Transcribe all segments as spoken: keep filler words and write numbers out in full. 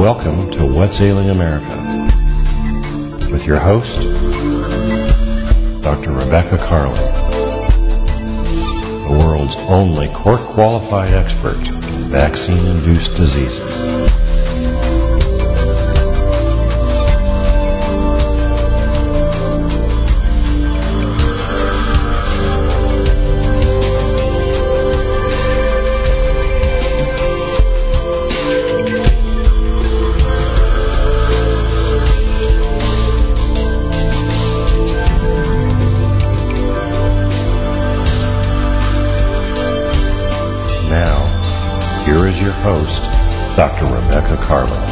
Welcome to What's Ailing America with your host, Doctor Rebecca Carling, the world's only court-qualified expert in vaccine-induced diseases. Host, Doctor Rebecca Carling.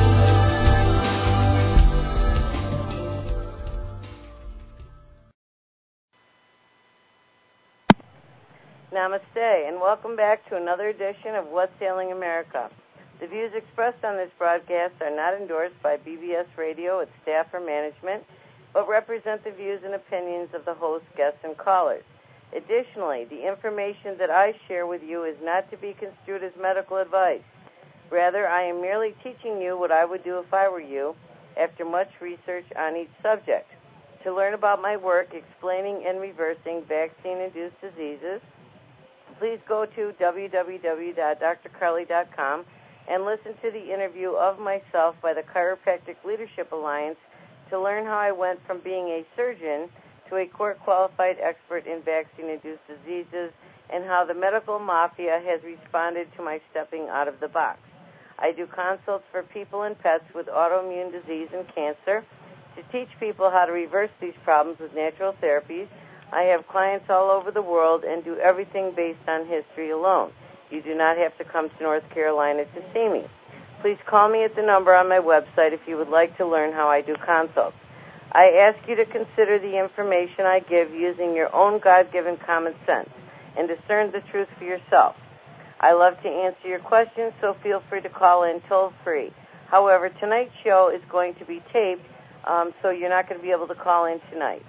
Namaste, and welcome back to another edition of What's Ailing America. The views expressed on this broadcast are not endorsed by B B S Radio, its staff, or management, but represent the views and opinions of the host, guests, and callers. Additionally, the information that I share with you is not to be construed as medical advice. Rather, I am merely teaching you what I would do if I were you after much research on each subject. To learn about my work explaining and reversing vaccine-induced diseases, please go to w w w dot d r carly dot com and listen to the interview of myself by the Chiropractic Leadership Alliance to learn how I went from being a surgeon to a court-qualified expert in vaccine-induced diseases and how the medical mafia has responded to my stepping out of the box. I do consults for people and pets with autoimmune disease and cancer to teach people how to reverse these problems with natural therapies. I have clients all over the world and do everything based on history alone. You do not have to come to North Carolina to see me. Please call me at the number on my website if you would like to learn how I do consults. I ask you to consider the information I give using your own God-given common sense and discern the truth for yourself. I love to answer your questions, so feel free to call in toll-free. However, tonight's show is going to be taped, um, so you're not going to be able to call in tonight.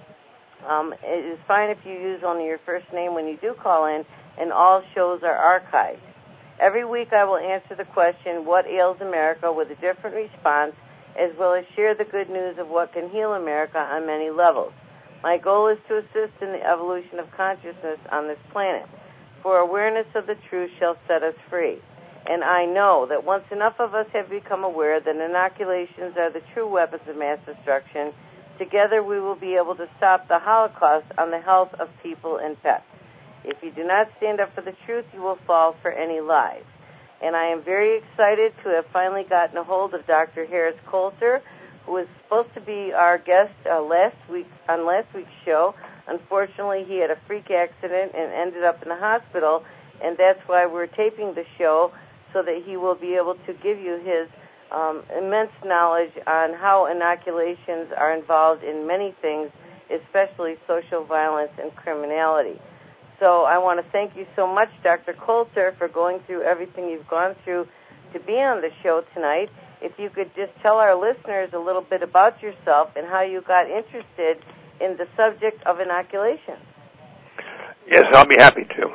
Um, it is fine if you use only your first name when you do call in, and all shows are archived. Every week I will answer the question, what ails America, with a different response, as well as share the good news of what can heal America on many levels. My goal is to assist in the evolution of consciousness on this planet, for awareness of the truth shall set us free. And I know that once enough of us have become aware that inoculations are the true weapons of mass destruction, together we will be able to stop the Holocaust on the health of people and pets. If you do not stand up for the truth, you will fall for any lies. And I am very excited to have finally gotten a hold of Doctor Harris Coulter, who was supposed to be our guest uh, last week on last week's show. Unfortunately, he had a freak accident and ended up in the hospital, and that's why we're taping the show, so that he will be able to give you his um, immense knowledge on how inoculations are involved in many things, especially social violence and criminality. So I want to thank you so much, Doctor Coulter, for going through everything you've gone through to be on the show tonight. If you could just tell our listeners a little bit about yourself and how you got interested in the subject of inoculation. Yes, I'll be happy to.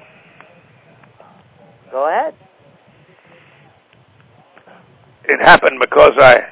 Go ahead. It happened because I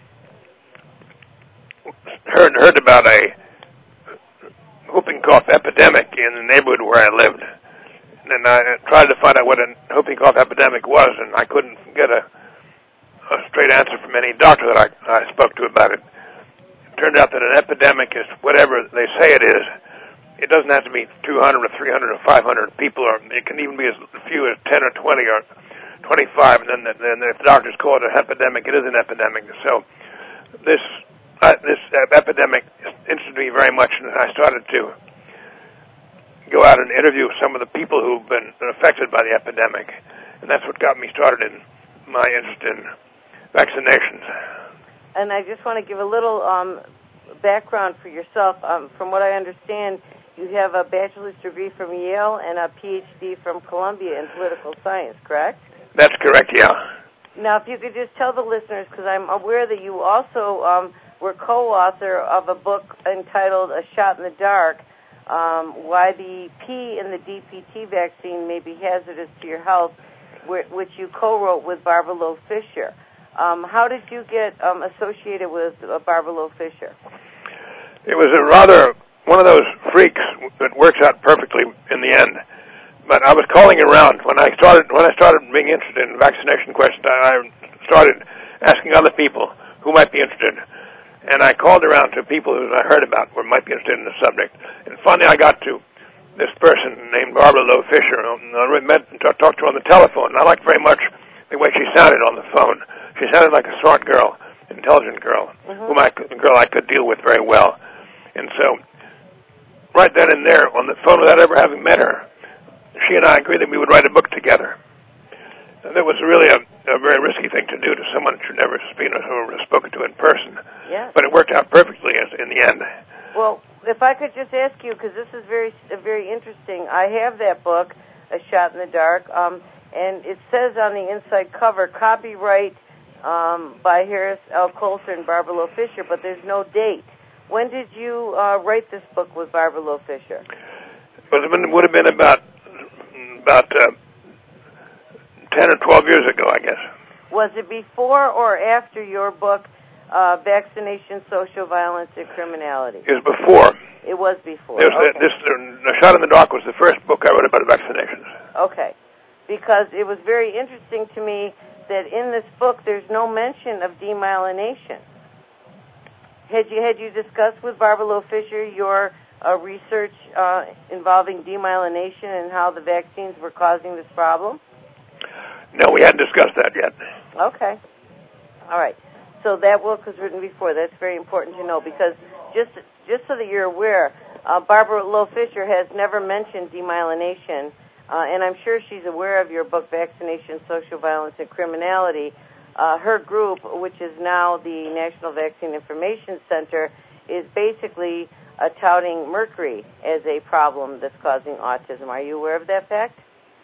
heard heard about a whooping cough epidemic in the neighborhood where I lived. And I tried to find out what a whooping cough epidemic was, and I couldn't get a, a straight answer from any doctor that I, I spoke to about it. It turned out that an epidemic is whatever they say it is. It doesn't have to be two hundred or three hundred or five hundred people, or it can even be as few as ten or twenty or twenty-five, and then, the, then if the doctors call it an epidemic, it is an epidemic. So this uh, this uh, epidemic interested me very much, and I started to go out and interview some of the people who've been affected by the epidemic, and that's what got me started in my interest in vaccinations. And I just want to give a little um, background for yourself. Um, from what I understand, you have a bachelor's degree from Yale and a P H D from Columbia in political science, correct? That's correct, yeah. Now, if you could just tell the listeners, because I'm aware that you also um, were co-author of a book entitled A Shot in the Dark, um, Why the P in the D P T Vaccine May Be Hazardous to Your Health, which you co-wrote with Barbara Loe Fisher. Um, how did you get um, associated with uh, Barbara Loe Fisher? It was a rather one of those freaks that works out perfectly in the end. But I was calling around when I started when I started being interested in vaccination questions. I started asking other people who might be interested, and I called around to people who I heard about who might be interested in the subject. And finally, I got to this person named Barbara Loe Fisher. I met and talked to her on the telephone. And I liked very much the way she sounded on the phone. She sounded like a smart girl, intelligent girl, mm-hmm. whom I could, a girl I could deal with very well. And so, right then and there, on the phone, without ever having met her, she and I agreed that we would write a book together. And that was really a, a very risky thing to do to someone who'd never been or spoken to in person. Yes. But it worked out perfectly as, in the end. Well, if I could just ask you, because this is very, very interesting. I have that book, A Shot in the Dark, um, and it says on the inside cover, copyright um, by Harris L. Coulter and Barbara Loe Fisher, but there's no date. When did you uh, write this book with Barbara Loe Fisher? It would have been about about uh, ten or twelve years ago, I guess. Was it before or after your book, uh, Vaccination, Social Violence, and Criminality? It was before. It was before. It was, okay. This, uh, A Shot in the Dark was the first book I wrote about vaccinations. Okay. Because it was very interesting to me that in this book there's no mention of demyelination. Had you had you discussed with Barbara Loe Fisher your uh, research uh, involving demyelination and how the vaccines were causing this problem? No, we hadn't discussed that yet. Okay. All right. So that book was written before. That's very important to know because just just so that you're aware, uh, Barbara Loe Fisher has never mentioned demyelination, uh, and I'm sure she's aware of your book, Vaccination, Social Violence, and Criminality. Uh, her group, which is now the National Vaccine Information Center, is basically uh, touting mercury as a problem that's causing autism. Are you aware of that fact?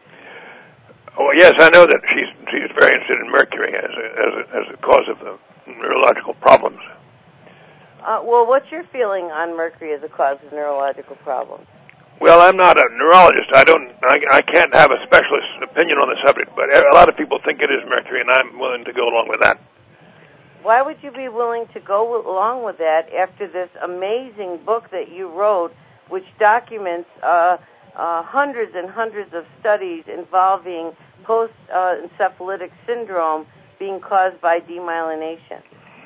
Oh, yes, I know that she's she's very interested in mercury as a, as a, as a cause of the neurological problems. Uh, well, what's your feeling on mercury as a cause of neurological problems? Well, I'm not a neurologist. I don't. I, I can't have a specialist opinion on the subject, but a lot of people think it is mercury, and I'm willing to go along with that. Why would you be willing to go along with that after this amazing book that you wrote, which documents uh, uh, hundreds and hundreds of studies involving post-encephalitic uh, syndrome being caused by demyelination?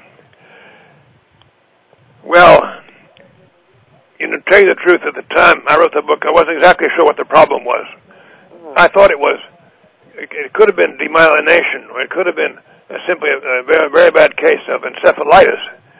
Well, you know, to tell you the truth, at the time I wrote the book, I wasn't exactly sure what the problem was. Mm-hmm. I thought it was, it, it could have been demyelination, or it could have been uh, simply a, a very, very bad case of encephalitis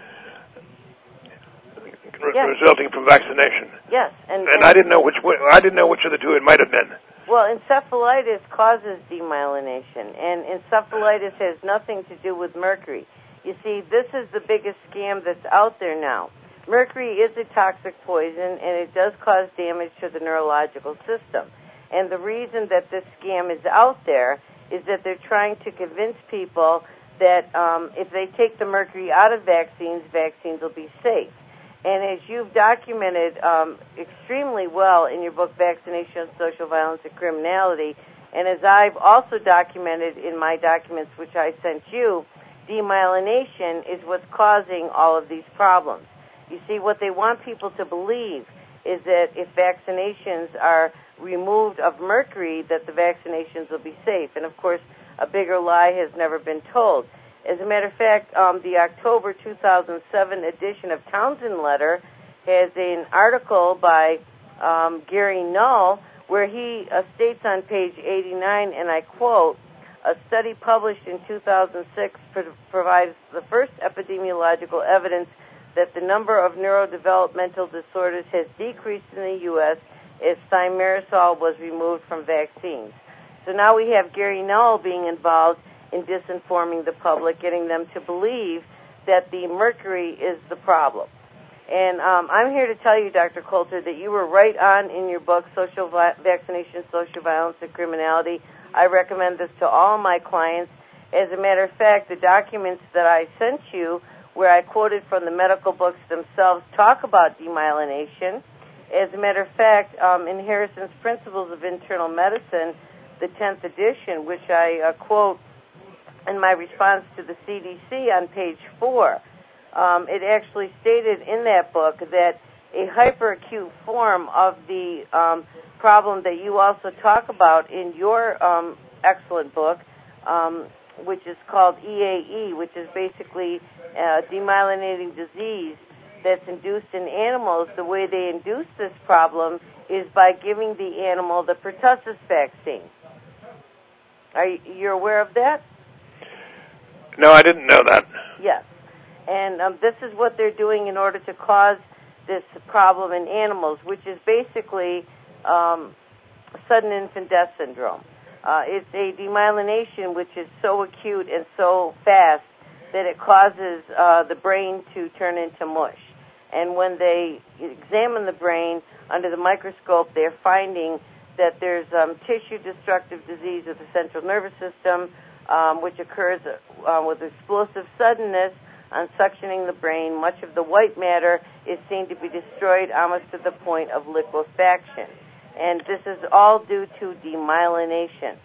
yes. resulting from vaccination. Yes, and, and and I didn't know which I didn't know which of the two it might have been. Well, encephalitis causes demyelination, and encephalitis has nothing to do with mercury. You see, this is the biggest scam that's out there now. Mercury is a toxic poison, and it does cause damage to the neurological system. And the reason that this scam is out there is that they're trying to convince people that um, if they take the mercury out of vaccines, vaccines will be safe. And as you've documented um, extremely well in your book, Vaccination, Social Violence, and Criminality, and as I've also documented in my documents, which I sent you, demyelination is what's causing all of these problems. You see, what they want people to believe is that if vaccinations are removed of mercury, that the vaccinations will be safe. And, of course, a bigger lie has never been told. As a matter of fact, um, the October two thousand seven edition of Townsend Letter has an article by um, Gary Null where he uh, states on page eighty-nine, and I quote, "A study published in two thousand six pro- provides the first epidemiological evidence that the number of neurodevelopmental disorders has decreased in the U S as thimerosal was removed from vaccines." So now we have Gary Null being involved in disinforming the public, getting them to believe that the mercury is the problem. And um, I'm here to tell you, Doctor Coulter, that you were right on in your book, Social Vi- Vaccination, Social Violence, and Criminality. I recommend this to all my clients. As a matter of fact, the documents that I sent you, where I quoted from the medical books themselves, talk about demyelination. As a matter of fact, um, in Harrison's Principles of Internal Medicine, the tenth edition, which I uh, quote in my response to the C D C on page four, um, it actually stated in that book that a hyperacute form of the um, problem that you also talk about in your um, excellent book, um, which is called E A E, which is basically a demyelinating disease that's induced in animals. The way they induce this problem is by giving the animal the pertussis vaccine. Are you you're aware of that? No, I didn't know that. Yes. And um, this is what they're doing in order to cause this problem in animals, which is basically um, sudden infant death syndrome. Uh, it's a demyelination which is so acute and so fast that it causes uh, the brain to turn into mush. And when they examine the brain under the microscope, they're finding that there's um, tissue-destructive disease of the central nervous system, um, which occurs uh, with explosive suddenness on suctioning the brain. Much of the white matter is seen to be destroyed almost to the point of liquefaction. And this is all due to demyelination.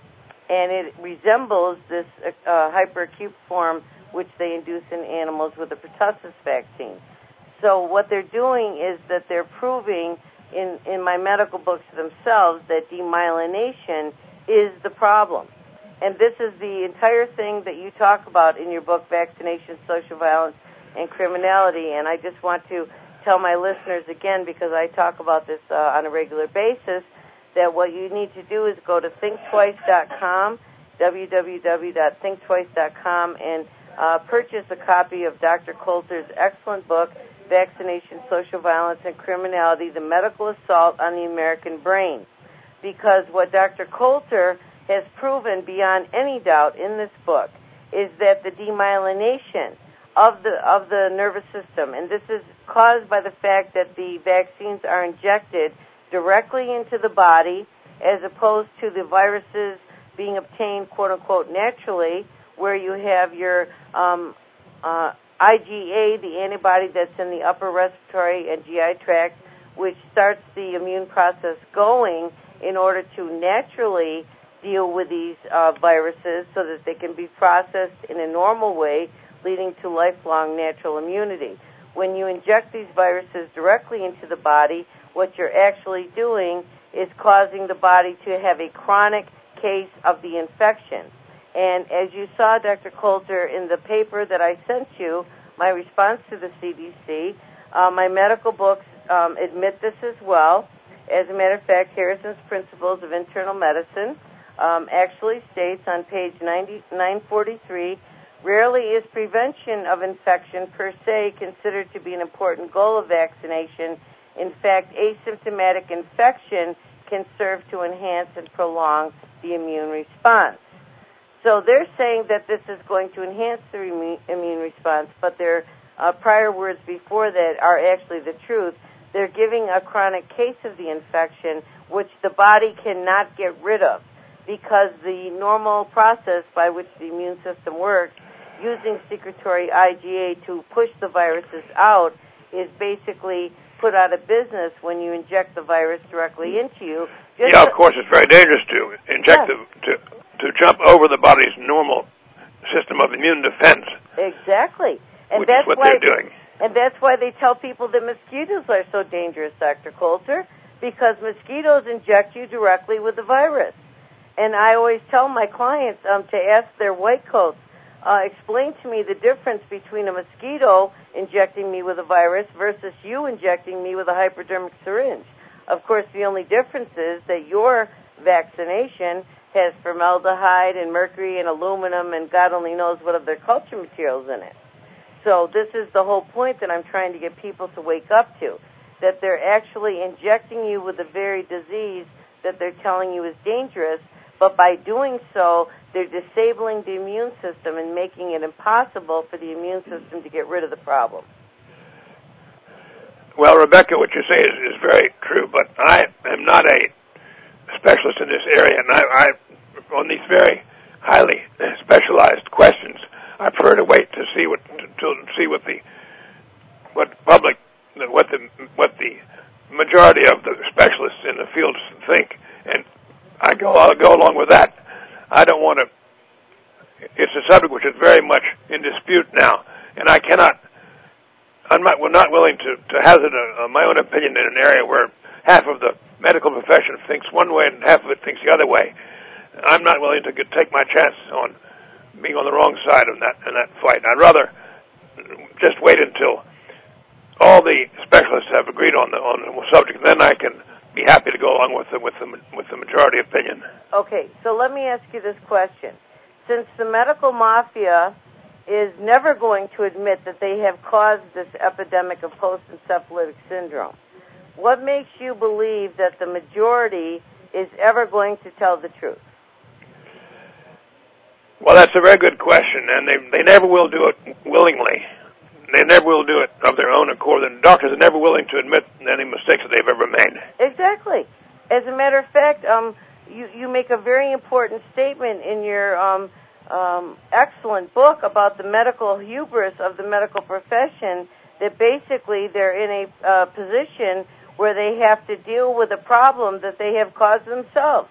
And it resembles this uh, hyperacute form which they induce in animals with the pertussis vaccine. So what they're doing is that they're proving in, in my medical books themselves that demyelination is the problem. And this is the entire thing that you talk about in your book, Vaccination, Social Violence, and Criminality. And I just want to tell my listeners again, because I talk about this uh, on a regular basis, that what you need to do is go to think twice dot com, w w w dot think twice dot com, and uh, purchase a copy of Doctor Coulter's excellent book, Vaccination, Social Violence, and Criminality, The Medical Assault on the American Brain. Because what Doctor Coulter has proven beyond any doubt in this book is that the demyelination of the of the nervous system, and this is caused by the fact that the vaccines are injected directly into the body as opposed to the viruses being obtained, quote-unquote, naturally, where you have your um, uh, I G A, the antibody that's in the upper respiratory and G I tract, which starts the immune process going in order to naturally deal with these uh, viruses so that they can be processed in a normal way, leading to lifelong natural immunity. When you inject these viruses directly into the body, what you're actually doing is causing the body to have a chronic case of the infection. And as you saw, Doctor Coulter, in the paper that I sent you, my response to the C D C, uh, my medical books um, admit this as well. As a matter of fact, Harrison's Principles of Internal Medicine um, actually states on page nine forty-three, rarely is prevention of infection per se considered to be an important goal of vaccination. In fact, asymptomatic infection can serve to enhance and prolong the immune response. So they're saying that this is going to enhance the immune response, but their uh, prior words before that are actually the truth. They're giving a chronic case of the infection, which the body cannot get rid of, because the normal process by which the immune system works, using secretory I G A to push the viruses out, is basically put out of business when you inject the virus directly into you. Just yeah, of course, it's very dangerous to inject yes. the, to to jump over the body's normal system of immune defense. Exactly, and which that's is what why they're doing. And that's why they tell people that mosquitoes are so dangerous, Doctor Coulter, because mosquitoes inject you directly with the virus. And I always tell my clients um, to ask their white coats, uh, explain to me the difference between a mosquito injecting me with a virus versus you injecting me with a hypodermic syringe. Of course, the only difference is that your vaccination has formaldehyde and mercury and aluminum and God only knows what other culture materials in it. So this is the whole point that I'm trying to get people to wake up to, that they're actually injecting you with the very disease that they're telling you is dangerous, but by doing so, they're disabling the immune system and making it impossible for the immune system to get rid of the problem. Well, Rebecca, what you say is, is very true, but I am not a specialist in this area, and I, I on these very highly specialized questions, I prefer to wait to see what to, to see what the what public what the what the majority of the specialists in the field think, and I go I'll go along with that. I don't want to it's a subject which is very much in dispute now, and I cannot, I'm not, we're not willing to, to hazard a, a, my own opinion in an area where half of the medical profession thinks one way and half of it thinks the other way. I'm not willing to get, take my chance on being on the wrong side of that in that fight. I'd rather just wait until all the specialists have agreed on the on the subject, and then I can be happy to go along with the with the with the majority opinion. Okay, so let me ask you this question: since the medical mafia is never going to admit that they have caused this epidemic of post-encephalitic syndrome, what makes you believe that the majority is ever going to tell the truth? Well, that's a very good question, and they they never will do it willingly. They never will do it of their own accord. And doctors are never willing to admit any mistakes that they've ever made. Exactly. As a matter of fact, um, you, you make a very important statement in your um, um, excellent book about the medical hubris of the medical profession, that basically they're in a uh, position where they have to deal with a problem that they have caused themselves.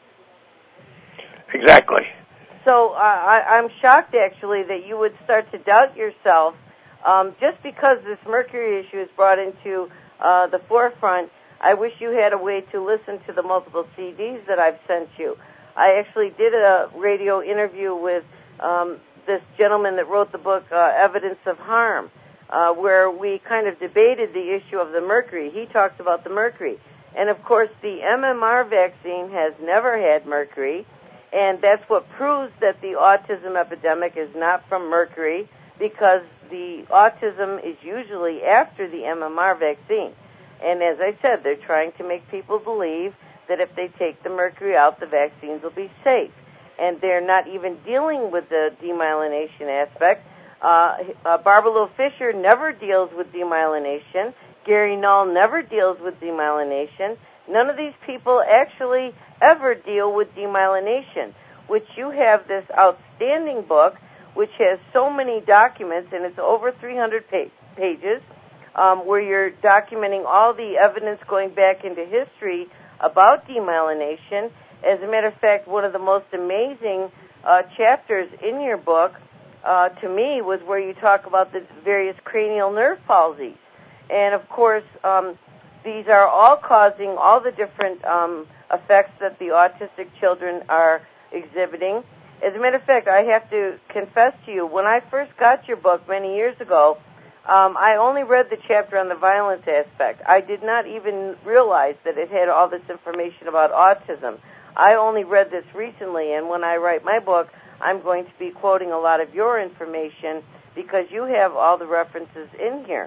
Exactly. So uh, I, I'm shocked, actually, that you would start to doubt yourself um, just because this mercury issue is brought into uh, the forefront. I wish you had a way to listen to the multiple C Ds that I've sent you. I actually did a radio interview with um, this gentleman that wrote the book, uh, Evidence of Harm, uh, where we kind of debated the issue of the mercury. He talks about the mercury. And, of course, the M M R vaccine has never had mercury. And that's what proves that the autism epidemic is not from mercury, because the autism is usually after the M M R vaccine. And as I said, they're trying to make people believe that if they take the mercury out, the vaccines will be safe. And they're not even dealing with the demyelination aspect. Uh, uh, Barbara Loe Fisher never deals with demyelination. Gary Null never deals with demyelination. None of these people actually ever deal with demyelination, which you have this outstanding book, which has so many documents, and it's over three hundred pa- pages, um, where you're documenting all the evidence going back into history about demyelination. As a matter of fact, one of the most amazing uh, chapters in your book, uh, to me, was where you talk about the various cranial nerve palsies. And, of course, um, these are all causing all the different um, effects that the autistic children are exhibiting. As a matter of fact, I have to confess to you, when I first got your book many years ago, um, I only read the chapter on the violence aspect. I did not even realize that it had all this information about autism. I only read this recently, and when I write my book, I'm going to be quoting a lot of your information because you have all the references in here.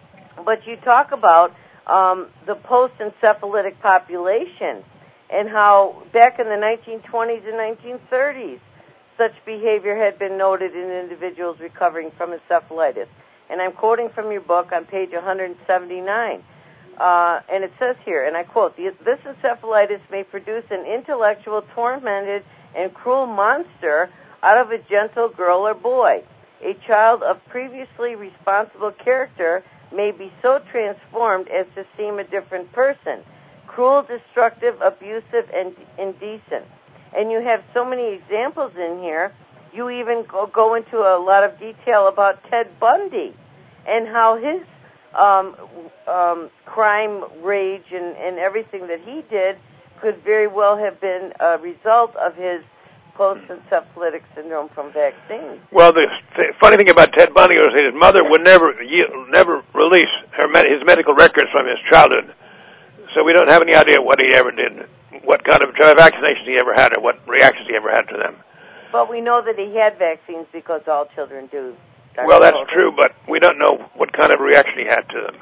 But you talk about um, the post-encephalitic population and how back in the nineteen twenties and nineteen thirties, such behavior had been noted in individuals recovering from encephalitis. And I'm quoting from your book on page one seventy-nine. Uh, and it says here, and I quote, "This encephalitis may produce an intellectual, tormented, and cruel monster out of a gentle girl or boy. A child of previously responsible character may be so transformed as to seem a different person. Cruel, destructive, abusive, and indecent." And you have so many examples in here. You even go, go into a lot of detail about Ted Bundy and how his um, um, crime rage and, and everything that he did could very well have been a result of his post-encephalitic syndrome from vaccines. Well, the th- funny thing about Ted Bundy was that his mother would never yield, never release her med- his medical records from his childhood. So we don't have any idea what he ever did, what kind of vaccinations he ever had, or what reactions he ever had to them. But we know that he had vaccines because all children do. Doctor Well, that's Colton. true, but we don't know what kind of reaction he had to them.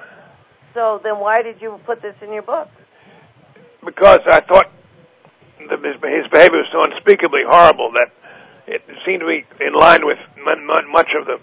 So then why did you put this in your book? Because I thought the, his, his behavior was so unspeakably horrible that it seemed to be in line with m- m- much of the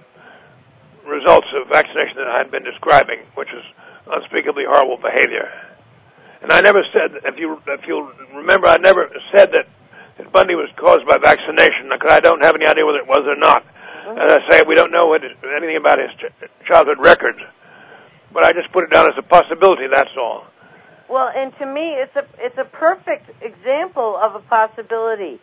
results of vaccination that I had been describing, which is unspeakably horrible behavior. And I never said, if you if you remember, I never said that, that Bundy was caused by vaccination, because I don't have any idea whether it was or not. Mm-hmm. As I say, we don't know what, anything about his ch- childhood records. But I just put it down as a possibility, that's all. Well, and to me, it's a it's a perfect example of a possibility.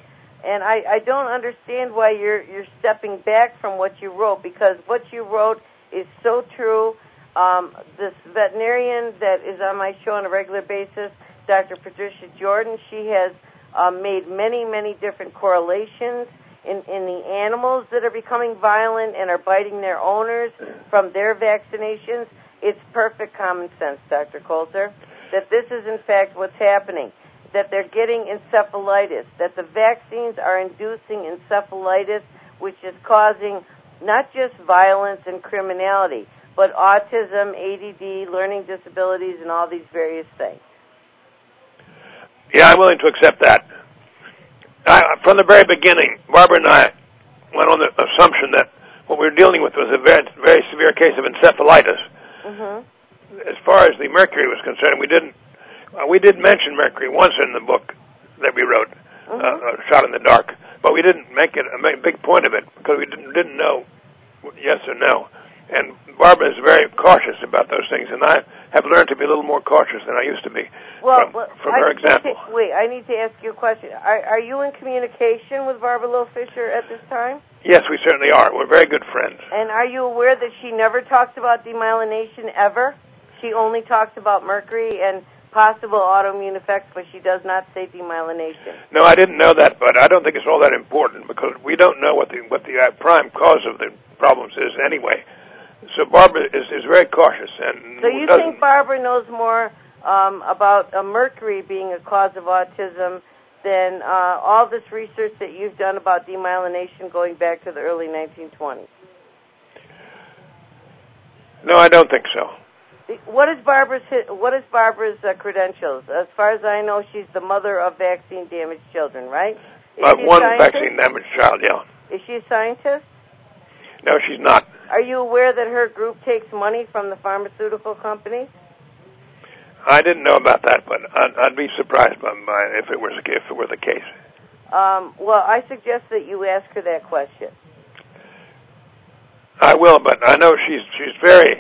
And I, I don't understand why you're you're stepping back from what you wrote, because what you wrote is so true. Um, this veterinarian that is on my show on a regular basis, Doctor Patricia Jordan, she has um, made many, many different correlations in, in the animals that are becoming violent and are biting their owners from their vaccinations. It's perfect common sense, Doctor Coulter, that this is in fact what's happening, that they're getting encephalitis, that the vaccines are inducing encephalitis, which is causing not just violence and criminality, but autism, A D D, learning disabilities, and all these various things. Yeah, I'm willing to accept that. I, from the very beginning, Barbara and I went on the assumption that what we were dealing with was a very, very severe case of encephalitis. Mm-hmm. As far as the mercury was concerned, we didn't uh, we did mention mercury once in the book that we wrote, mm-hmm. uh, Shot in the Dark, but we didn't make it a make big point of it because we didn't, didn't know yes or no. And Barbara is very cautious about those things, and I have learned to be a little more cautious than I used to be well, from, well, from I her example. To, wait, I need to ask you a question. Are, are you in communication with Barbara Loe Fisher at this time? Yes, we certainly are. We're very good friends. And are you aware that she never talks about demyelination ever? She only talks about mercury and possible autoimmune effects, but she does not say demyelination. No, I didn't know that, but I don't think it's all that important because we don't know what the what the uh, prime cause of the problems is anyway. So Barbara is, is very cautious. And so you think Barbara knows more um, about uh, mercury being a cause of autism than uh, all this research that you've done about demyelination going back to the early nineteen twenties? No, I don't think so. What is Barbara's What is Barbara's uh, credentials? As far as I know, she's the mother of vaccine-damaged children, right? Uh, one vaccine-damaged child, yeah. Is she a scientist? No, she's not. Are you aware that her group takes money from the pharmaceutical companies? I didn't know about that, but I'd, I'd be surprised by my, if it was if it were the case. Um, well, I suggest that you ask her that question. I will, but I know she's she's very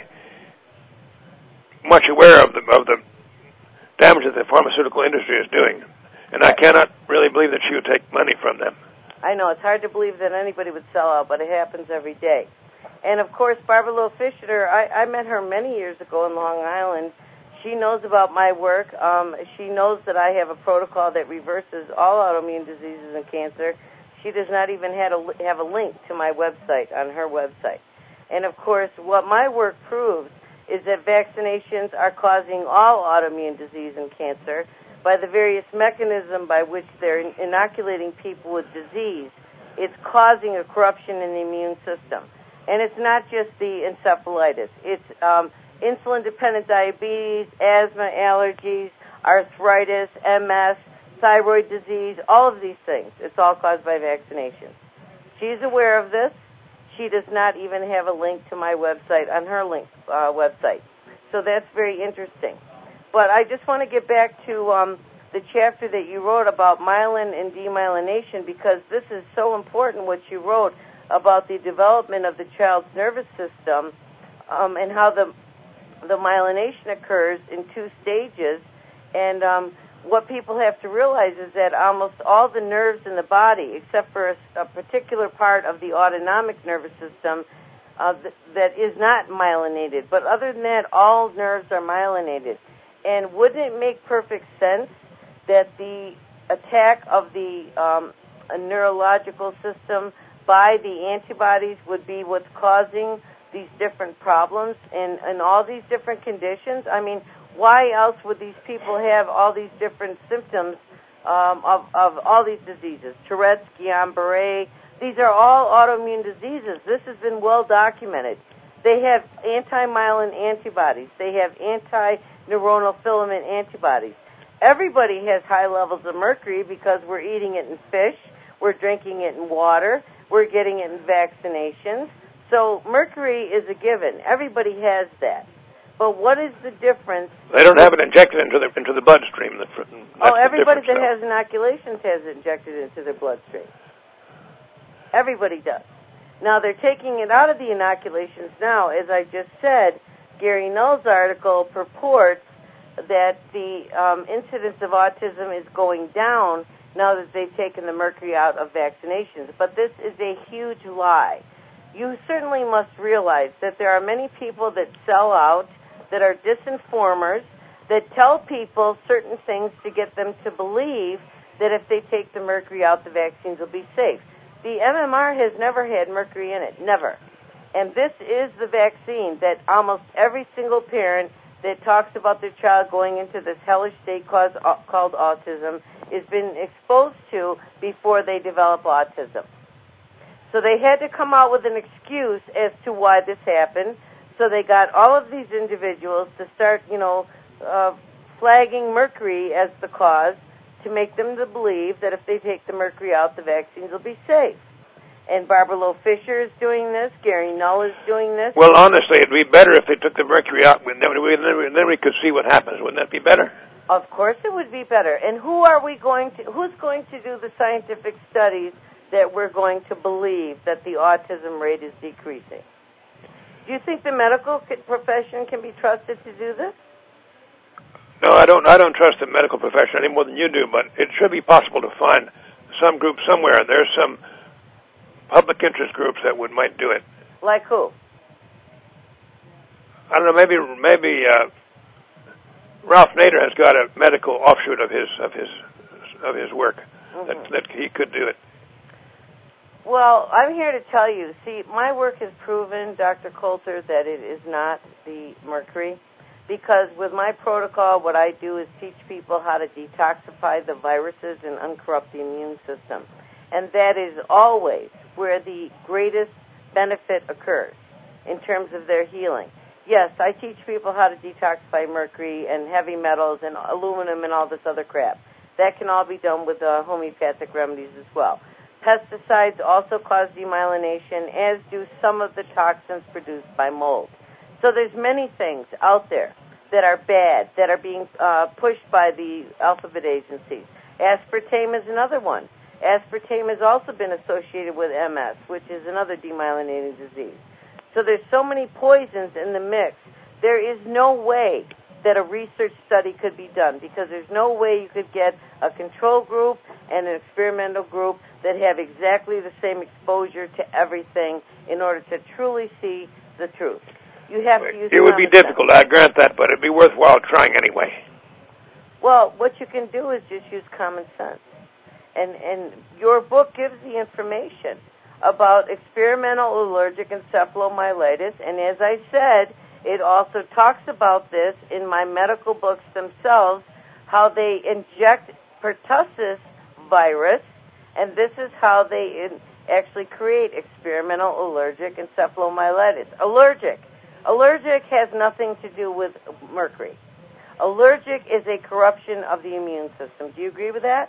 much aware of the of the damage that the pharmaceutical industry is doing, and I cannot really believe that she would take money from them. I know it's hard to believe that anybody would sell out, but it happens every day. And, of course, Barbara Loe Fisher, I, I met her many years ago in Long Island. She knows about my work. Um, she knows that I have a protocol that reverses all autoimmune diseases and cancer. She does not even have a, have a link to my website on her website. And, of course, what my work proves is that vaccinations are causing all autoimmune disease and cancer by the various mechanism by which they're inoculating people with disease. It's causing a corruption in the immune system. And it's not just the encephalitis. It's um, insulin-dependent diabetes, asthma, allergies, arthritis, M S, thyroid disease, all of these things. It's all caused by vaccinations. She's aware of this. She does not even have a link to my website on her link uh, website. So that's very interesting. But I just want to get back to um, the chapter that you wrote about myelin and demyelination, because this is so important what you wrote about the development of the child's nervous system um, and how the the myelination occurs in two stages. And um, what people have to realize is that almost all the nerves in the body, except for a, a particular part of the autonomic nervous system uh, th- that is not myelinated, but other than that, all nerves are myelinated. And wouldn't it make perfect sense that the attack of the um, neurological system by the antibodies would be what's causing these different problems in, in all these different conditions? I mean, why else would these people have all these different symptoms um, of, of all these diseases? Tourette's, Guillain-Barré, these are all autoimmune diseases. This has been well documented. They have anti-myelin antibodies. They have anti-neuronal filament antibodies. Everybody has high levels of mercury because we're eating it in fish, we're drinking it in water, we're getting it in vaccinations. So mercury is a given. Everybody has that. But what is the difference? They don't have it injected into the into the bloodstream. That's oh, everybody that has inoculations has it injected into their bloodstream. Everybody does. Now, they're taking it out of the inoculations now. As I just said, Gary Null's article purports that the um, incidence of autism is going down now that they've taken the mercury out of vaccinations. But this is a huge lie. You certainly must realize that there are many people that sell out, that are disinformers, that tell people certain things to get them to believe that if they take the mercury out, the vaccines will be safe. The M M R has never had mercury in it, never. And this is the vaccine that almost every single parent that talks about their child going into this hellish state called, called autism has been exposed to before they develop autism. So they had to come out with an excuse as to why this happened. So they got all of these individuals to start, you know, uh, flagging mercury as the cause to make them to believe that if they take the mercury out, the vaccines will be safe. And Barbara Loe Fisher is doing this. Gary Null is doing this. Well, honestly, it'd be better if they took the mercury out, and then we, then we could see what happens. Wouldn't that be better? Of course it would be better. And who are we going to, who's going to do the scientific studies that we're going to believe that the autism rate is decreasing? Do you think the medical profession can be trusted to do this? No, I don't. I don't trust the medical profession any more than you do. But it should be possible to find some group somewhere. There's some public interest groups that would might do it. Like who? I don't know. Maybe maybe uh, Ralph Nader has got a medical offshoot of his of his of his work mm-hmm. that that he could do it. Well, I'm here to tell you. See, my work has proven, Doctor Coulter, that it is not the mercury. Because with my protocol, what I do is teach people how to detoxify the viruses and uncorrupt the immune system. And that is always where the greatest benefit occurs in terms of their healing. Yes, I teach people how to detoxify mercury and heavy metals and aluminum and all this other crap. That can all be done with uh, homeopathic remedies as well. Pesticides also cause demyelination, as do some of the toxins produced by mold. So there's many things out there that are bad, that are being uh, pushed by the alphabet agencies. Aspartame is another one. Aspartame has also been associated with M S, which is another demyelinating disease. So there's so many poisons in the mix. There is no way that a research study could be done because there's no way you could get a control group and an experimental group that have exactly the same exposure to everything in order to truly see the truth. You have to use it would be difficult, I grant that, but it'd be worthwhile trying anyway. Well, what you can do is just use common sense. And and your book gives the information about experimental allergic encephalomyelitis, and as I said, it also talks about this in my medical books themselves, how they inject pertussis virus, and this is how they in, actually create experimental allergic encephalomyelitis. Allergic. Allergic has nothing to do with mercury. Allergic is a corruption of the immune system. Do you agree with that?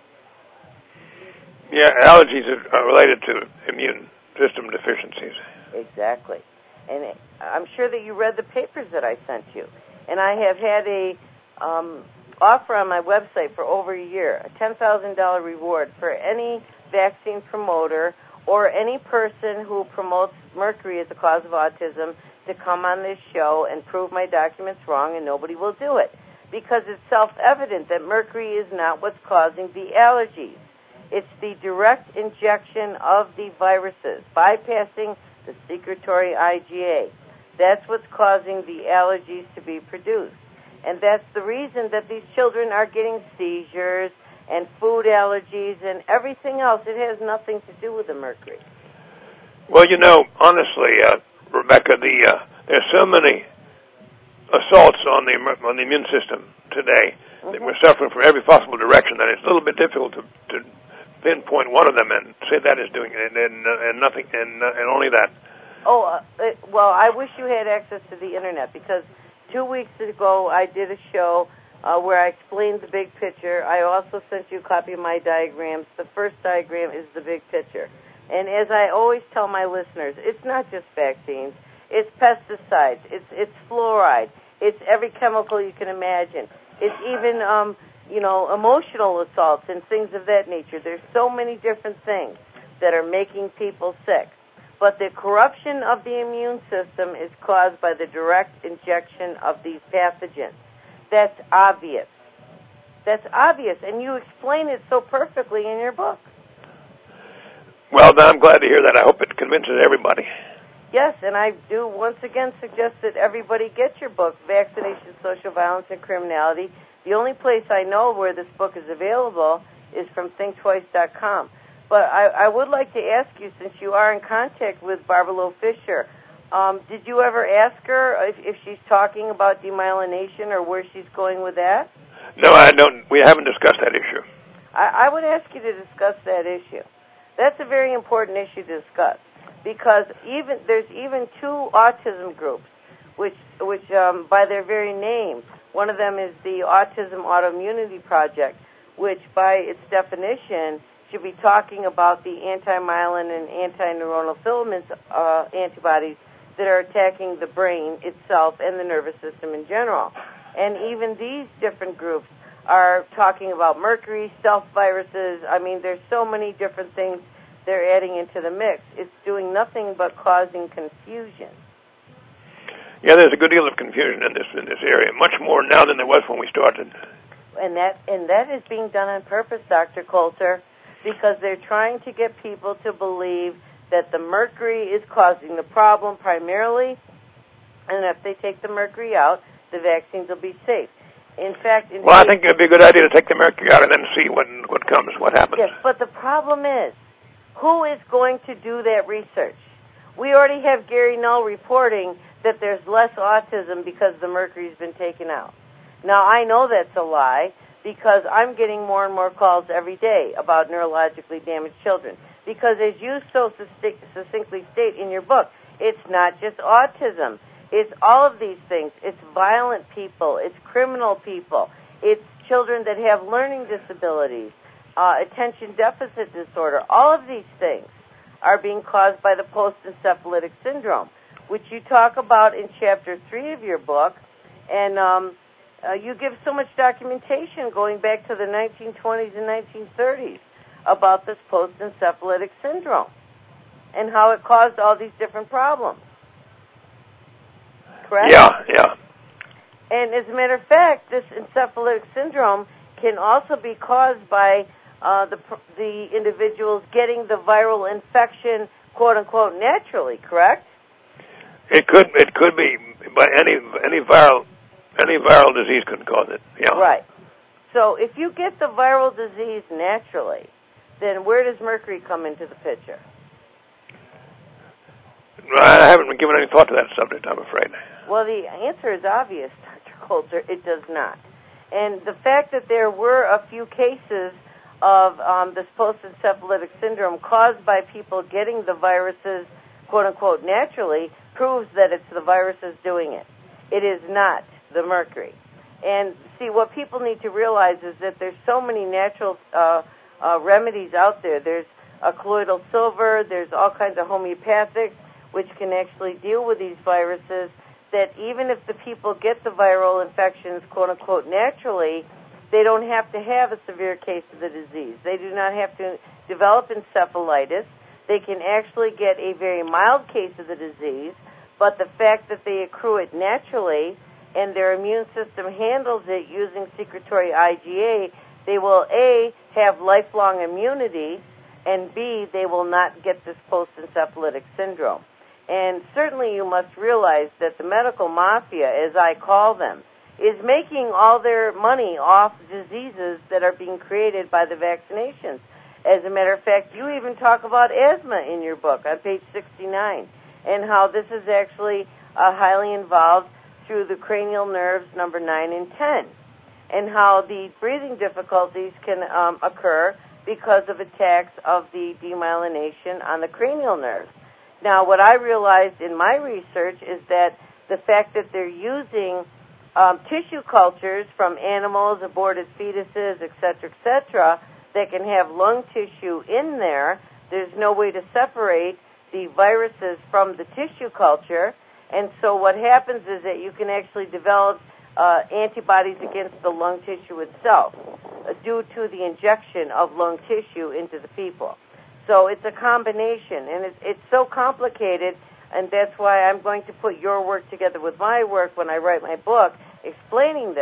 Yeah, allergies are related to immune system deficiencies. Exactly. And I'm sure that you read the papers that I sent you. And I have had a um, offer on my website for over a year, a ten thousand dollars reward for any vaccine promoter or any person who promotes mercury as a cause of autism to come on this show and prove my documents wrong, and nobody will do it. Because it's self-evident that mercury is not what's causing the allergies. It's the direct injection of the viruses, bypassing the secretory I G A. That's what's causing the allergies to be produced. And that's the reason that these children are getting seizures and food allergies and everything else. It has nothing to do with the mercury. Well, you know, honestly, uh, Rebecca, the uh, there's so many assaults on the on the immune system today mm-hmm. that we're suffering from every possible direction that it's a little bit difficult to, to pinpoint one of them and say that is doing it, and and, uh, and nothing, and uh, and only that. Oh, uh, it, well, I wish you had access to the internet because two weeks ago I did a show uh, where I explained the big picture. I also sent you a copy of my diagrams. The first diagram is the big picture. And as I always tell my listeners, it's not just vaccines. It's pesticides. It's it's fluoride. It's every chemical you can imagine. It's even, um, you know, emotional assaults and things of that nature. There's so many different things that are making people sick. But the corruption of the immune system is caused by the direct injection of these pathogens. That's obvious. That's obvious, and you explain it so perfectly in your book. Well, I'm glad to hear that. I hope it convinces everybody. Yes, and I do once again suggest that everybody get your book, Vaccination, Social Violence, and Criminality. The only place I know where this book is available is from think twice dot com. But I, I would like to ask you, since you are in contact with Barbara Loe Fisher, um, did you ever ask her if, if she's talking about demyelination or where she's going with that? No, I don't. We haven't discussed that issue. I, I would ask you to discuss that issue. That's a very important issue to discuss because even there's even two autism groups, which, which um, by their very name, one of them is the Autism Autoimmunity Project, which by its definition should be talking about the anti-myelin and anti-neuronal filament uh, antibodies that are attacking the brain itself and the nervous system in general. And even these different groups are talking about mercury, stealth viruses. I mean, there's so many different things they're adding into the mix. It's doing nothing but causing confusion. Yeah, there's a good deal of confusion in this in this area, much more now than there was when we started. And that and that is being done on purpose, Doctor Coulter, because they're trying to get people to believe that the mercury is causing the problem primarily, and if they take the mercury out, the vaccines will be safe. In fact, in well, I think it'd be a good idea to take the mercury out and then see what what comes, what happens. Yes, but the problem is, who is going to do that research? We already have Gary Null reporting that there's less autism because the mercury's been taken out. Now, I know that's a lie because I'm getting more and more calls every day about neurologically damaged children. Because as you so succinctly state in your book, it's not just autism. It's all of these things. It's violent people. It's criminal people. It's children that have learning disabilities, uh, attention deficit disorder. All of these things are being caused by the post-encephalitic syndrome, which you talk about in chapter three of your book. And um, uh, you give so much documentation going back to the nineteen twenties and nineteen thirties about this post-encephalitic syndrome and how it caused all these different problems. Correct? Yeah, yeah. And as a matter of fact, this encephalitic syndrome can also be caused by uh, the the individuals getting the viral infection, quote unquote, naturally. Correct? It could it could be by any any viral any viral disease could cause it. Yeah. Right. So if you get the viral disease naturally, then where does mercury come into the picture? I haven't been given any thought to that subject, I'm afraid. Well, the answer is obvious, Doctor Coulter. It does not. And the fact that there were a few cases of um, this post-encephalitic syndrome caused by people getting the viruses, quote-unquote, naturally, proves that it's the viruses doing it. It is not the mercury. And, see, what people need to realize is that there's so many natural uh, uh, remedies out there. There's a colloidal silver. There's all kinds of homeopathics, which can actually deal with these viruses, that even if the people get the viral infections, quote-unquote, naturally, they don't have to have a severe case of the disease. They do not have to develop encephalitis. They can actually get a very mild case of the disease, but the fact that they accrue it naturally and their immune system handles it using secretory I G A, they will, A, have lifelong immunity, and B, they will not get this post-encephalitic syndrome. And certainly you must realize that the medical mafia, as I call them, is making all their money off diseases that are being created by the vaccinations. As a matter of fact, you even talk about asthma in your book on page sixty-nine, and how this is actually uh, highly involved through the cranial nerves number nine and ten, and how the breathing difficulties can um, occur because of attacks of the demyelination on the cranial nerves. Now, what I realized in my research is that the fact that they're using um, tissue cultures from animals, aborted fetuses, et cetera, et cetera, that can have lung tissue in there, there's no way to separate the viruses from the tissue culture. And so what happens is that you can actually develop uh, antibodies against the lung tissue itself uh, due to the injection of lung tissue into the people. So it's a combination, and it's, it's so complicated, and that's why I'm going to put your work together with my work when I write my book explaining this,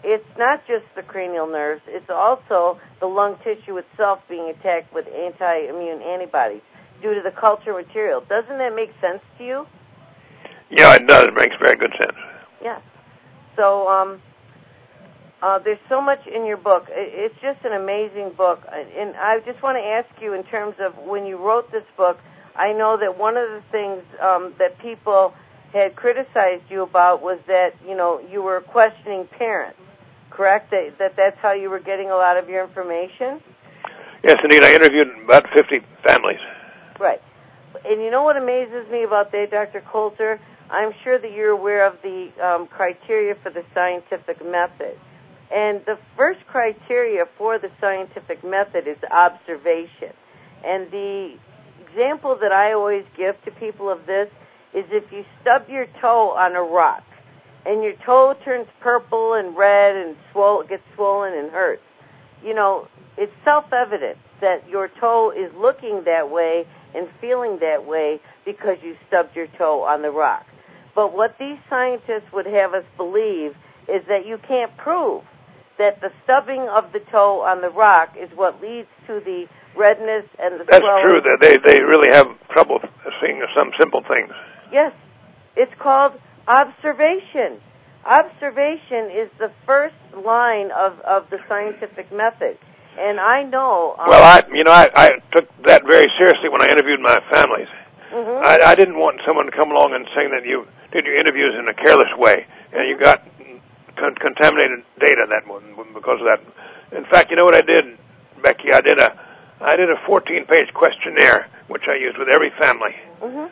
it's not just the cranial nerves, it's also the lung tissue itself being attacked with anti-immune antibodies due to the culture material. Doesn't that make sense to you? Yeah, it does. It makes very good sense. Yeah. So um, uh, there's so much in your book. It's just an amazing book. And I just want to ask you, in terms of when you wrote this book, I know that one of the things um, that people had criticized you about was that, you know, you were questioning parents, correct? That, that that's how you were getting a lot of your information? Yes, indeed. I interviewed about fifty families. Right. And you know what amazes me about that, Doctor Coulter? I'm sure that you're aware of the um, criteria for the scientific method. And the first criteria for the scientific method is observation. And the example that I always give to people of this is if you stub your toe on a rock and your toe turns purple and red and swell, gets swollen and hurts, you know, it's self-evident that your toe is looking that way and feeling that way because you stubbed your toe on the rock. But what these scientists would have us believe is that you can't prove that the stubbing of the toe on the rock is what leads to the redness and the That's swelling. true. That they, they really have trouble seeing some simple things. Yes. It's called observation. Observation is the first line of, of the scientific method. And I know... Um, well, I you know, I, I took that very seriously when I interviewed my families. Mm-hmm. I, I didn't want someone to come along and saying that you did your interviews in a careless way and you got con- contaminated data that one because of that. In fact, you know what I did, Becky? I did a I did a fourteen-page questionnaire which I used with every family. Mm-hmm.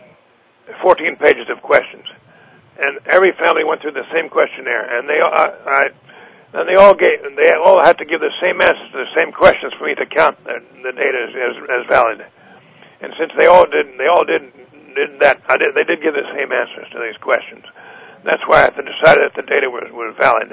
fourteen pages of questions, and every family went through the same questionnaire, and they I, I and they all gave they all had to give the same answers to the same questions for me to count the, the data as, as as valid. And since they all did, they all did did that. I did. They did give the same answers to these questions. That's why I decided that the data was was valid.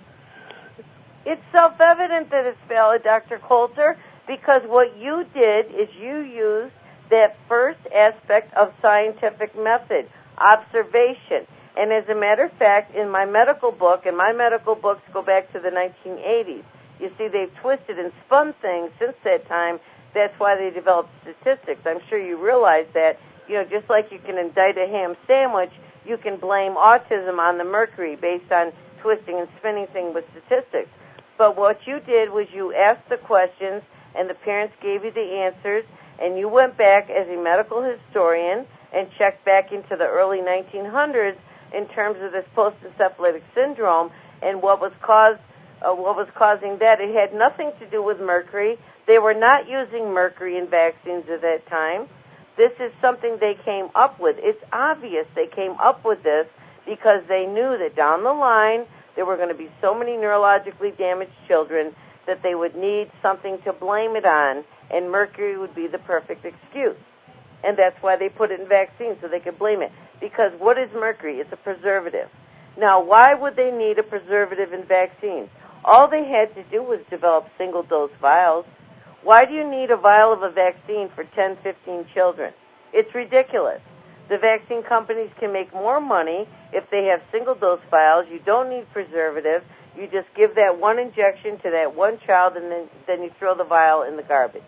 It's self-evident that it's valid, Doctor Coulter, because what you did is you used that first aspect of scientific method, observation. And as a matter of fact, in my medical book, and my medical books go back to the nineteen eighties, you see they've twisted and spun things since that time. That's why they developed statistics. I'm sure you realize that, you know, just like you can indict a ham sandwich, you can blame autism on the mercury based on twisting and spinning things with statistics. But what you did was you asked the questions, and the parents gave you the answers, and you went back as a medical historian and checked back into the early nineteen hundreds in terms of this post-encephalitic syndrome and what was caused, uh, what was causing that. It had nothing to do with mercury. They were not using mercury in vaccines at that time. This is something they came up with. It's obvious they came up with this because they knew that down the line there were going to be so many neurologically damaged children that they would need something to blame it on, and mercury would be the perfect excuse. And that's why they put it in vaccines, so they could blame it. Because what is mercury? It's a preservative. Now, why would they need a preservative in vaccines? All they had to do was develop single-dose vials. Why do you need a vial of a vaccine for ten, fifteen children? It's ridiculous. The vaccine companies can make more money if they have single-dose vials. You don't need preservative. You just give that one injection to that one child, and then, then you throw the vial in the garbage.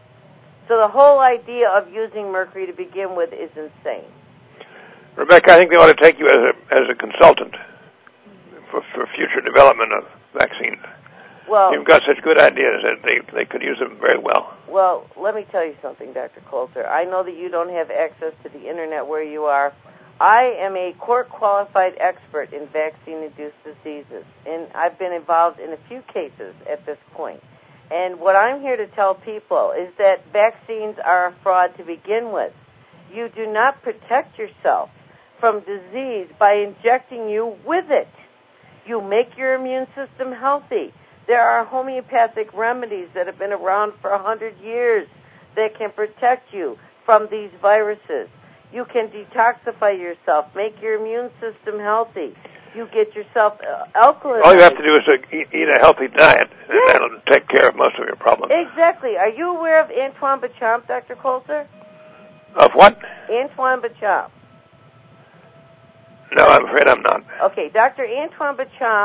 So the whole idea of using mercury to begin with is insane. Rebecca, I think they ought to take you as a as a consultant for, for future development of vaccines. Well, you've got such good ideas that they they could use them very well. Well, let me tell you something, Doctor Coulter. I know that you don't have access to the internet where you are. I am a court-qualified expert in vaccine-induced diseases, and I've been involved in a few cases at this point. And what I'm here to tell people is that vaccines are a fraud to begin with. You do not protect yourself from disease by injecting you with it. You make your immune system healthy. There are homeopathic remedies that have been around for a hundred years that can protect you from these viruses. You can detoxify yourself, make your immune system healthy. You get yourself uh, alkaline. All you have to do is uh, eat, eat a healthy diet, and yes. that'll take care of most of your problems. Exactly. Are you aware of Antoine Béchamp, Doctor Coulter? Of what? Antoine Béchamp. No, I'm afraid I'm not. Okay, Doctor Antoine Béchamp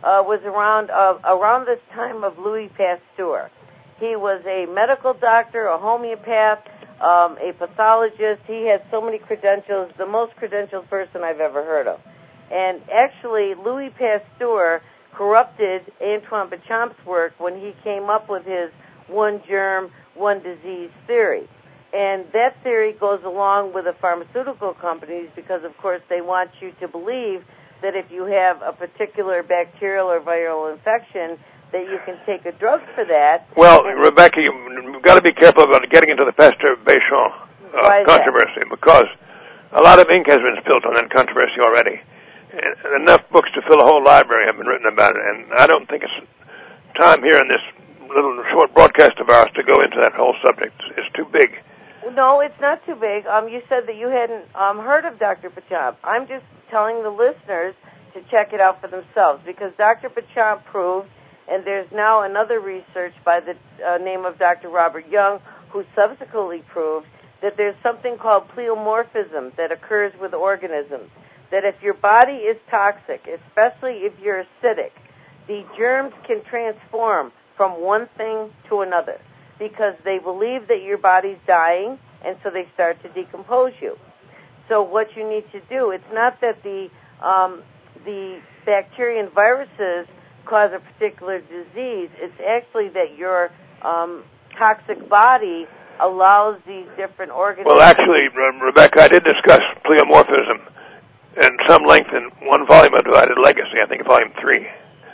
uh, was around uh, around this time of Louis Pasteur. He was a medical doctor, a homeopath, um, a pathologist. He had so many credentials, the most credentialed person I've ever heard of. And actually, Louis Pasteur corrupted Antoine Béchamp's work when he came up with his one germ, one disease theory. And that theory goes along with the pharmaceutical companies because, of course, they want you to believe that if you have a particular bacterial or viral infection, that you can take a drug for that. Well, Rebecca, you've got to be careful about getting into the Pasteur-Béchamp uh, controversy that? because a lot of ink has been spilled on that controversy already. And enough books to fill a whole library have been written about it, and I don't think it's time here in this little short broadcast of ours to go into that whole subject. It's too big. No, it's not too big. Um, you said that you hadn't um, heard of Doctor Béchamp. I'm just telling the listeners to check it out for themselves because Doctor Béchamp proved, and there's now another research by the uh, name of Doctor Robert Young, who subsequently proved that there's something called pleomorphism that occurs with organisms. That if your body is toxic, especially if you're acidic, the germs can transform from one thing to another because they believe that your body's dying, and so they start to decompose you. So what you need to do, it's not that the um, the bacteria and viruses cause a particular disease. It's actually that your um, toxic body allows these different organisms. Well, actually, Rebecca, I did discuss pleomorphism in some length in one volume of Divided Legacy, I think volume three.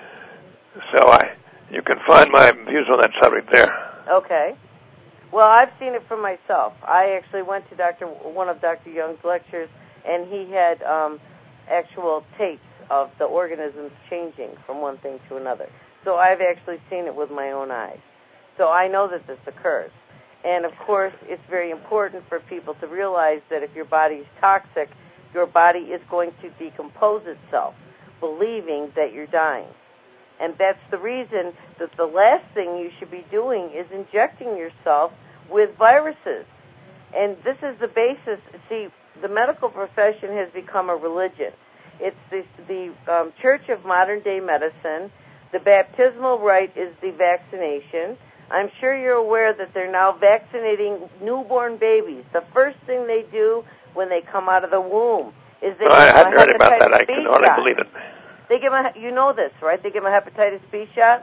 So I, you can find my views on that subject there. Okay. Well, I've seen it for myself. I actually went to Doctor one of Doctor Young's lectures, and he had um, actual tapes of the organisms changing from one thing to another. So I've actually seen it with my own eyes. So I know that this occurs. And, of course, it's very important for people to realize that if your body is toxic, your body is going to decompose itself, believing that you're dying. And that's the reason that the last thing you should be doing is injecting yourself with viruses. And this is the basis. See, the medical profession has become a religion. It's the, the um, church of modern-day medicine. The baptismal rite is the vaccination. I'm sure you're aware that they're now vaccinating newborn babies. The first thing they do when they come out of the womb is they no, give I them hadn't a heard about hepatitis that. I B can hardly shot. believe it. They give them a, you know this, right? They give them a hepatitis B shot.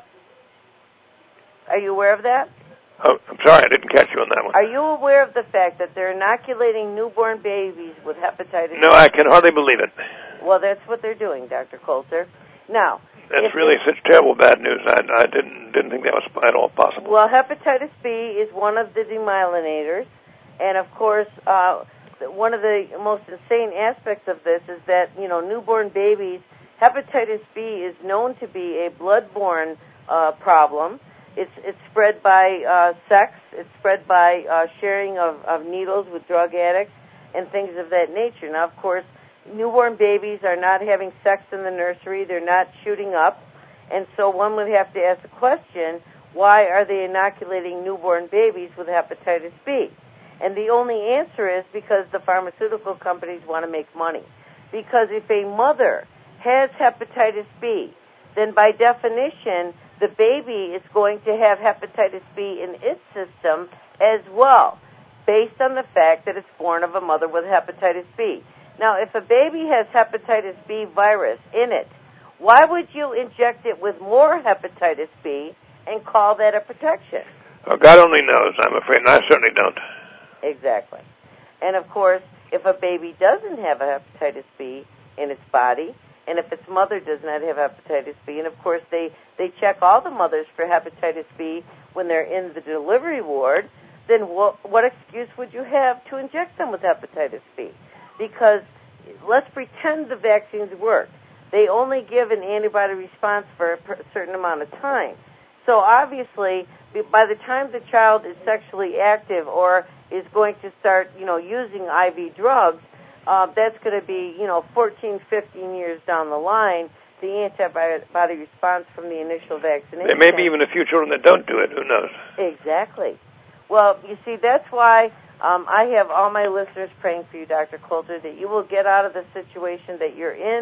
Are you aware of that? Oh, I'm sorry, I didn't catch you on that one. Are you aware of the fact that they're inoculating newborn babies with hepatitis No, B? I can hardly believe it. Well, that's what they're doing, Doctor Coulter. Now, that's really such terrible bad news. I, I didn't didn't think that was at all possible. Well, hepatitis B is one of the demyelinators, and of course, uh, one of the most insane aspects of this is that, you know, newborn babies, hepatitis B is known to be a blood-borne uh, problem. It's it's spread by uh, sex. It's spread by uh, sharing of, of needles with drug addicts and things of that nature. Now, of course, newborn babies are not having sex in the nursery. They're not shooting up. And so one would have to ask the question, why are they inoculating newborn babies with hepatitis B? And the only answer is because the pharmaceutical companies want to make money. Because if a mother has hepatitis B, then by definition, the baby is going to have hepatitis B in its system as well, based on the fact that it's born of a mother with hepatitis B. Now, if a baby has hepatitis B virus in it, why would you inject it with more hepatitis B and call that a protection? Well, God only knows, I'm afraid, and I certainly don't. Exactly. And, of course, if a baby doesn't have a hepatitis B in its body, and if its mother does not have hepatitis B, and, of course, they, they check all the mothers for hepatitis B when they're in the delivery ward, then what, what excuse would you have to inject them with hepatitis B? Because let's pretend the vaccines work. They only give an antibody response for a certain amount of time. So obviously, by the time the child is sexually active or is going to start, you know, using I V drugs, uh, that's going to be, you know, fourteen, fifteen years down the line, the antibody response from the initial vaccination. There may be even a few children that don't do it. Who knows? Exactly. Well, you see, that's why um, I have all my listeners praying for you, Doctor Coulter, that you will get out of the situation that you're in.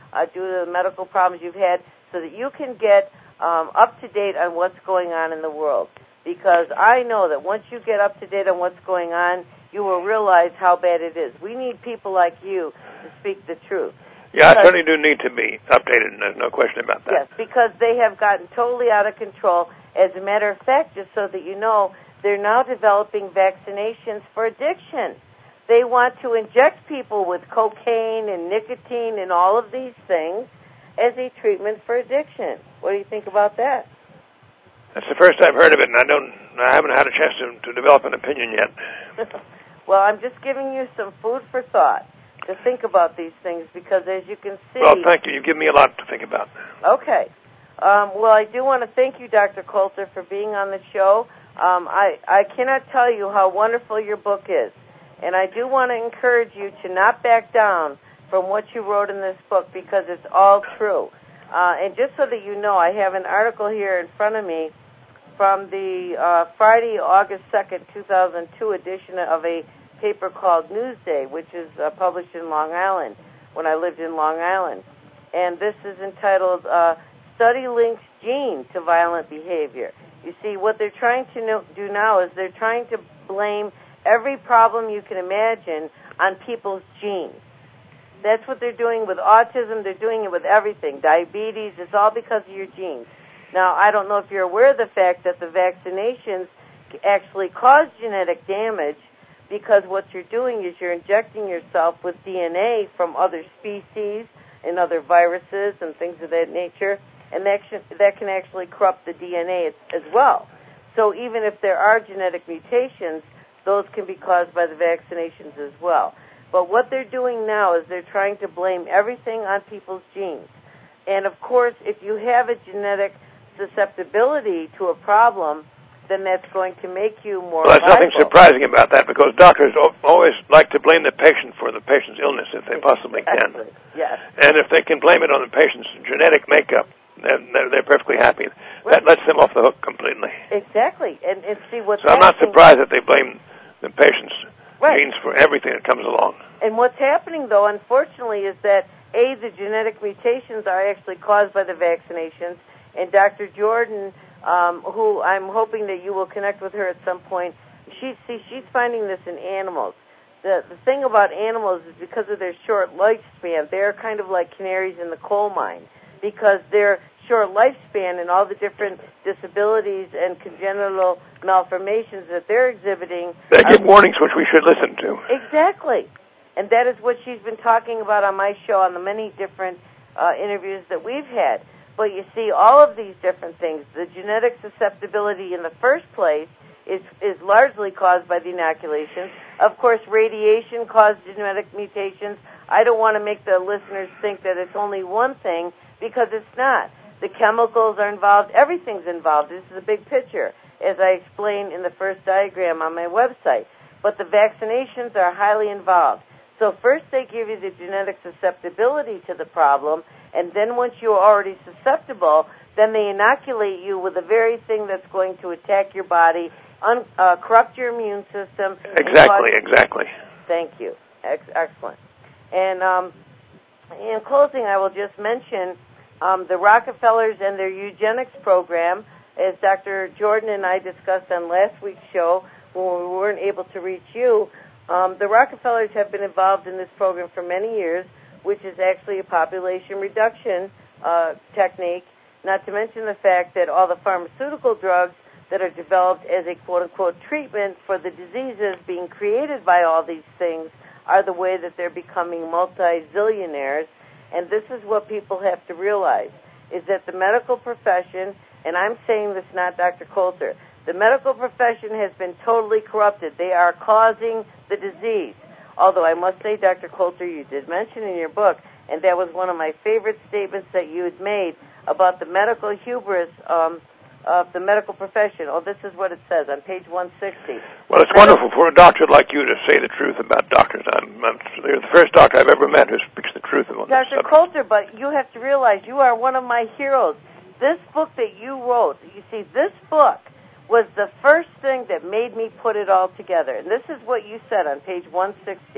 uh, due to the medical problems you've had, so that you can get um, up to date on what's going on in the world. Because I know that once you get up to date on what's going on, you will realize how bad it is. We need people like you to speak the truth. Yeah, because, I certainly do need to be updated, and there's no question about that. Yes, because they have gotten totally out of control. As a matter of fact, just so that you know, they're now developing vaccinations for addiction. They want to inject people with cocaine and nicotine and all of these things as a treatment for addiction. What do you think about that? That's the first I've heard of it, and I don't, I haven't had a chance to, to develop an opinion yet. Well, I'm just giving you some food for thought to think about these things, because as you can see... Well, thank you. You give me a lot to think about. Okay. Um, well, I do want to thank you, Doctor Coulter, for being on the show. Um, I, I cannot tell you how wonderful your book is, and I do want to encourage you to not back down from what you wrote in this book, because it's all true. Uh, and just so that you know, I have an article here in front of me from the uh, Friday, August second, two thousand two edition of a paper called Newsday, which is uh, published in Long Island when I lived in Long Island. And this is entitled uh, Study Links Gene to Violent Behavior. You see, what they're trying to know, do now is they're trying to blame every problem you can imagine on people's genes. That's what they're doing with autism. They're doing it with everything. Diabetes, it's all because of your genes. Now, I don't know if you're aware of the fact that the vaccinations actually cause genetic damage, because what you're doing is you're injecting yourself with D N A from other species and other viruses and things of that nature, and that, should, that can actually corrupt the D N A as well. So even if there are genetic mutations, those can be caused by the vaccinations as well. But what they're doing now is they're trying to blame everything on people's genes. And, of course, if you have a genetic susceptibility to a problem, then that's going to make you more Well, there's liable. nothing surprising about that, because doctors always like to blame the patient for the patient's illness if they possibly Exactly. can. Yes. And if they can blame it on the patient's genetic makeup, then they're, they're perfectly happy. Right. That lets them off the hook completely. Exactly. And, and see what's So I'm not happening- surprised that they blame the patient's Right. genes for everything that comes along. And what's happening, though, unfortunately, is that, A, the genetic mutations are actually caused by the vaccinations, and Doctor Jordan, um, who I'm hoping that you will connect with her at some point, she, see, she's finding this in animals. The, the thing about animals is because of their short lifespan, they're kind of like canaries in the coal mine, because their short lifespan and all the different disabilities and congenital malformations that they're exhibiting. They are, give warnings which we should listen to. Exactly. And that is what she's been talking about on my show, on the many different uh, interviews that we've had. But you see, all of these different things, the genetic susceptibility in the first place is, is largely caused by the inoculations. Of course, radiation caused genetic mutations. I don't want to make the listeners think that it's only one thing, because it's not. The chemicals are involved. Everything's involved. This is a big picture, as I explained in the first diagram on my website. But the vaccinations are highly involved. So first they give you the genetic susceptibility to the problem, and then once you're already susceptible, then they inoculate you with the very thing that's going to attack your body, un, uh, corrupt your immune system. Exactly, exactly. Thank you. Ex- excellent. And um, in closing, I will just mention um, the Rockefellers and their eugenics program, as Doctor Jordan and I discussed on last week's show when we weren't able to reach you. Um, the Rockefellers have been involved in this program for many years, which is actually a population reduction uh, technique, not to mention the fact that all the pharmaceutical drugs that are developed as a quote-unquote treatment for the diseases being created by all these things are the way that they're becoming multi-zillionaires. And this is what people have to realize, is that the medical profession, and I'm saying this not Doctor Coulter, the medical profession has been totally corrupted. They are causing the disease. Although I must say, Doctor Coulter, you did mention in your book, and that was one of my favorite statements that you had made about the medical hubris um, of the medical profession. Oh, this is what it says on page one sixty. Well, it's wonderful for a doctor like you to say the truth about doctors. I'm, I'm, you're the first doctor I've ever met who speaks the truth about this Doctor subject. Coulter, but you have to realize you are one of my heroes. This book that you wrote, you see, this book was the first thing that made me put it all together. And this is what you said on page one sixty.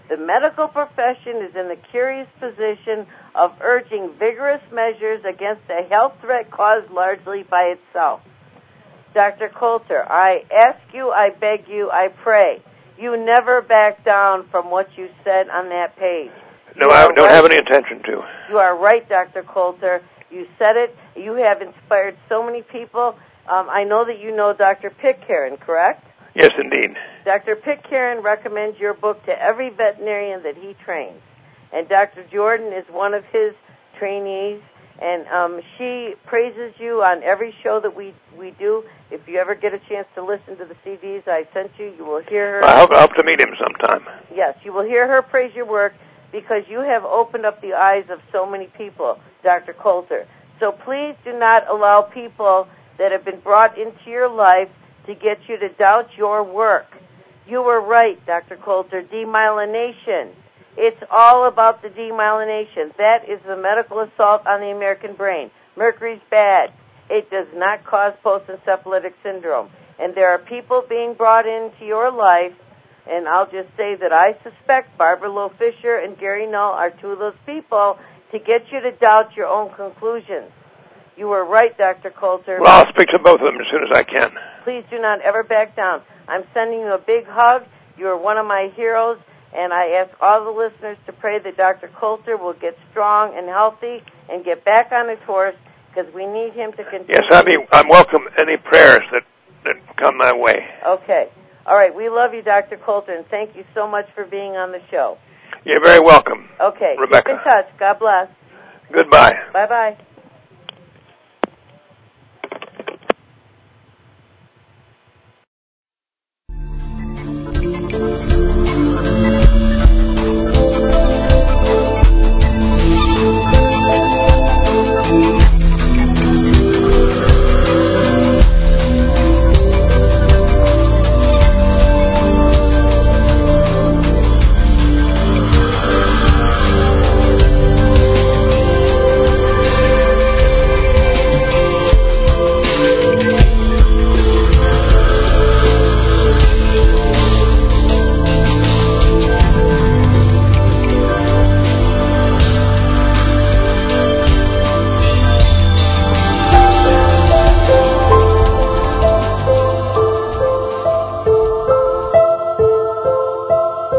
The medical profession is in the curious position of urging vigorous measures against a health threat caused largely by itself. Doctor Coulter, I ask you, I beg you, I pray, you never back down from what you said on that page. No, I don't right. have any intention to. You are right, Doctor Coulter. You said it. You have inspired so many people. Um, I know that you know Doctor Pitcairn, correct? Yes, indeed. Doctor Pitcairn recommends your book to every veterinarian that he trains. And Doctor Jordan is one of his trainees, and um, she praises you on every show that we, we do. If you ever get a chance to listen to the C Ds I sent you, you will hear her. I hope, I hope to meet him sometime. Yes, you will hear her praise your work because you have opened up the eyes of so many people, Doctor Coulter. So please do not allow people that have been brought into your life to get you to doubt your work. You were right, Doctor Coulter. Demyelination. It's all about the demyelination. That is the medical assault on the American brain. Mercury's bad. It does not cause post-encephalitic syndrome. And there are people being brought into your life, and I'll just say that I suspect Barbara Lowe Fisher and Gary Null are two of those people to get you to doubt your own conclusions. You were right, Doctor Coulter. Well, I'll speak to both of them as soon as I can. Please do not ever back down. I'm sending you a big hug. You are one of my heroes, and I ask all the listeners to pray that Doctor Coulter will get strong and healthy and get back on his horse because we need him to continue. Yes, I mean, I'm welcome any prayers that, that come my way. Okay. All right. We love you, Doctor Coulter, and thank you so much for being on the show. You're very welcome. Okay. Rebecca. Keep in touch. God bless. Goodbye. Bye-bye.